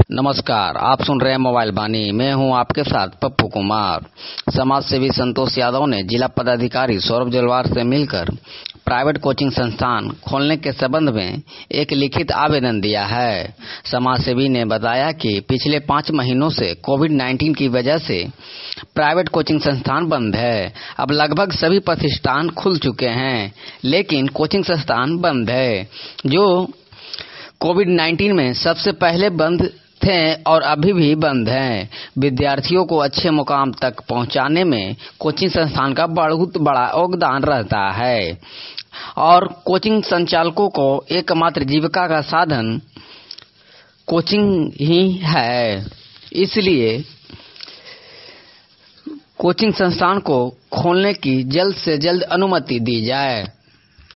नमस्कार, आप सुन रहे हैं मोबाइल बानी। मैं हूं आपके साथ पप्पू कुमार। समाज सेवी संतोष यादव ने जिला पदाधिकारी सौरभ जलवार से मिलकर प्राइवेट कोचिंग संस्थान खोलने के संबंध में एक लिखित आवेदन दिया है। समाज सेवी ने बताया कि पिछले 5 महीनों से कोविड-19 की वजह से प्राइवेट कोचिंग संस्थान बंद है। अब लगभग सभी प्रतिष्ठान खुल चुके हैं, लेकिन कोचिंग संस्थान बंद है जो कोविड-19 में सबसे पहले बंद थे और अभी भी बंद हैं। विद्यार्थियों को अच्छे मुकाम तक पहुंचाने में कोचिंग संस्थान का बहुत बड़ा योगदान रहता है और कोचिंग संचालकों को एकमात्र जीविका का साधन कोचिंग ही है। इसलिए कोचिंग संस्थान को खोलने की जल्द से जल्द अनुमति दी जाए।